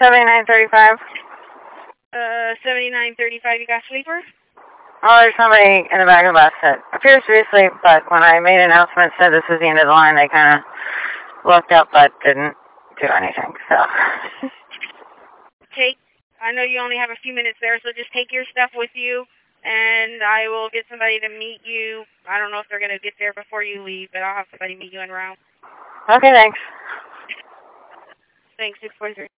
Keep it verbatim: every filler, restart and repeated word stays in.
seventy-nine thirty-five. Uh, seventy-nine thirty-five, you got sleeper? Oh, there's somebody in the back of the bus that appears to be asleep, but when I made an announcement said this was the end of the line, they kind of looked up but didn't do anything, so. Take, I know you only have a few minutes there, so just take your stuff with you, and I will get somebody to meet you. I don't know if they're going to get there before you leave, but I'll have somebody meet you en route. Okay, thanks. Thanks, six four three.